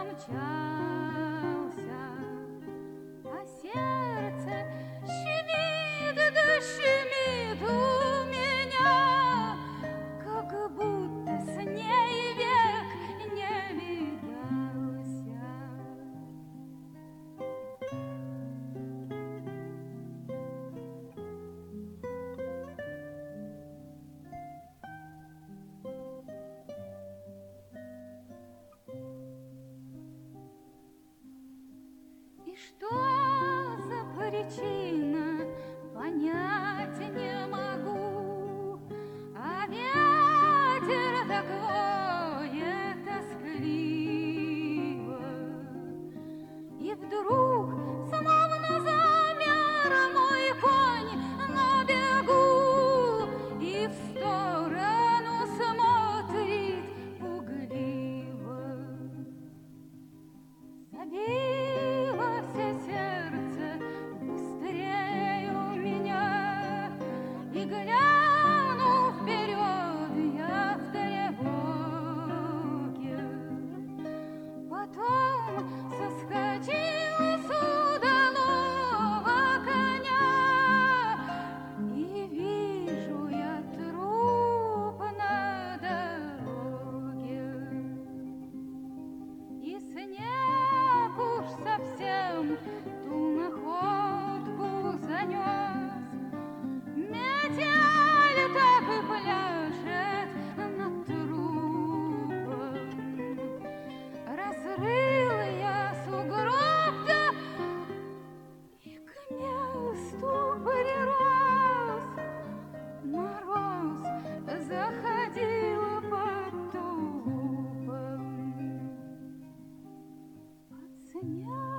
помчался, а сердце щемит да щемит у меня, как будто с ней век не видался. И что за причина, понять не могу, а ветер так воет тоскливо. И вдруг, словно замер мой конь на бегу, и в сторону смотрит пугливо. Забилось сердце быстрее у меня, и, глянув вперед, я в тревоге. Потом соскочила с удалого коня, и вижу я труп на дороге. И снег уж совсем ту находку занес. Метель так и пляшет над трупом. Разрыл я сугроб, да и к месту прирос. Мороз заходил под тулупом. Под снег